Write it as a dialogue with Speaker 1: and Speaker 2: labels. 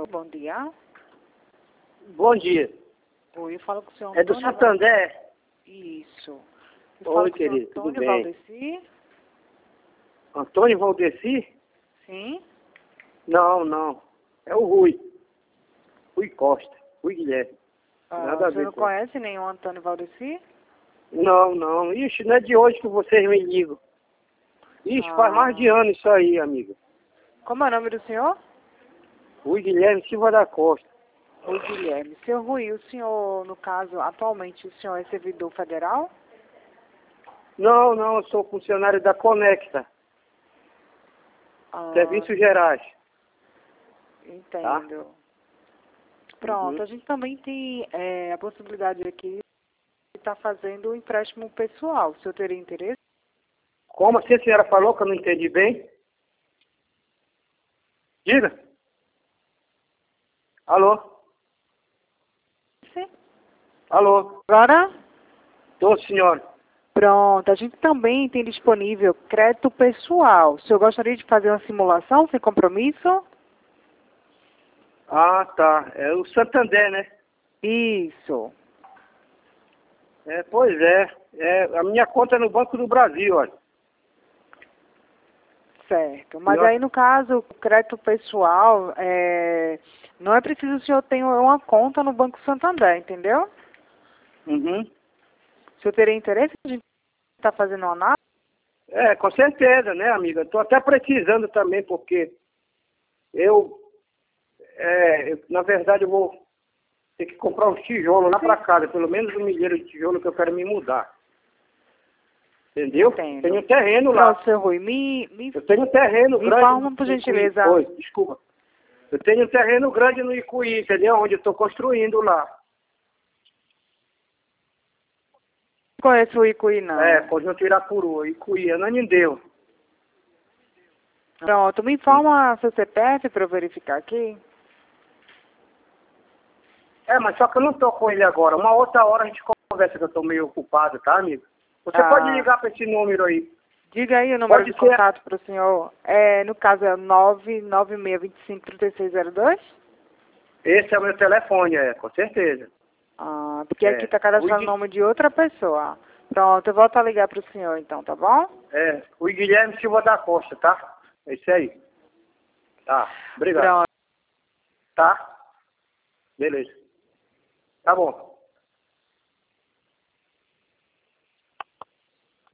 Speaker 1: Alô, bom dia.
Speaker 2: Bom dia.
Speaker 1: Oi, eu falo com o senhor
Speaker 2: É do
Speaker 1: Antônio
Speaker 2: Santander?
Speaker 1: Isso. Eu
Speaker 2: Oi,
Speaker 1: falo com o senhor
Speaker 2: querido, tudo
Speaker 1: Antônio
Speaker 2: bem?
Speaker 1: Valdeci?
Speaker 2: Antônio Valdeci?
Speaker 1: Sim.
Speaker 2: Não, não. É o Rui. Rui Costa. Rui Guilherme. Nada a
Speaker 1: O senhor
Speaker 2: ver
Speaker 1: não
Speaker 2: com...
Speaker 1: conhece nenhum Antônio Valdeci?
Speaker 2: Não, não. Ixi, não é de hoje que vocês me ligam. Ixi, faz mais de ano isso aí, amiga.
Speaker 1: Como é o nome do senhor?
Speaker 2: Rui Guilherme Silva da Costa.
Speaker 1: Rui Guilherme. Senhor Rui, o senhor, no caso, atualmente, o senhor é servidor federal?
Speaker 2: Não, não, eu sou funcionário da Conecta. Serviços Gerais.
Speaker 1: Entendo. Pronto,
Speaker 2: Uhum.
Speaker 1: a gente também tem a possibilidade aqui de estar fazendo um empréstimo pessoal. O senhor teria interesse?
Speaker 2: Como assim a senhora falou que eu não entendi bem? Diga. Alô?
Speaker 1: Sim.
Speaker 2: Alô?
Speaker 1: Agora?
Speaker 2: Tô, senhora.
Speaker 1: Pronto, a gente também tem disponível crédito pessoal. O senhor gostaria de fazer uma simulação sem compromisso?
Speaker 2: Ah, tá. É o Santander, né?
Speaker 1: Isso.
Speaker 2: Pois é. A minha conta é no Banco do Brasil, olha.
Speaker 1: Certo. Mas aí, no caso, o crédito pessoal, não é preciso o senhor ter uma conta no Banco Santander, entendeu?
Speaker 2: Uhum.
Speaker 1: O senhor teria interesse de estar fazendo uma análise?
Speaker 2: Com certeza, né, amiga? Tô até precisando também, porque na verdade, eu vou ter que comprar uns tijolos lá pra casa, pelo menos 1 milheiro de tijolo que eu quero me mudar. Entendeu?
Speaker 1: Entendo.
Speaker 2: Tenho um terreno lá.
Speaker 1: Pronto, seu Rui,
Speaker 2: Eu tenho um terreno
Speaker 1: me
Speaker 2: grande
Speaker 1: informa, por
Speaker 2: no Icuí.
Speaker 1: gentileza.
Speaker 2: Oi, desculpa. Eu tenho um terreno grande no Icuí, entendeu? Onde eu estou construindo lá.
Speaker 1: Não conheço o Icuí, não.
Speaker 2: Conjunto Irapuru, Icuí, Ananindeu.
Speaker 1: Pronto, me informa seu CPF para eu verificar aqui.
Speaker 2: Mas só que eu não tô com ele agora. Uma outra hora a gente conversa, que eu tô meio ocupado, tá, amigo? Você pode ligar para esse número aí.
Speaker 1: Diga aí o número
Speaker 2: Pode
Speaker 1: de
Speaker 2: ser.
Speaker 1: contato para o senhor. No caso é 996253602?
Speaker 2: Esse é o meu telefone, com certeza.
Speaker 1: Porque aqui está cadastrando o nome de outra pessoa. Pronto, eu volto a ligar para o senhor então, tá bom?
Speaker 2: O Guilherme Silva da Costa, tá? É isso aí. Tá, obrigado.
Speaker 1: Pronto.
Speaker 2: Tá? Beleza. Tá bom.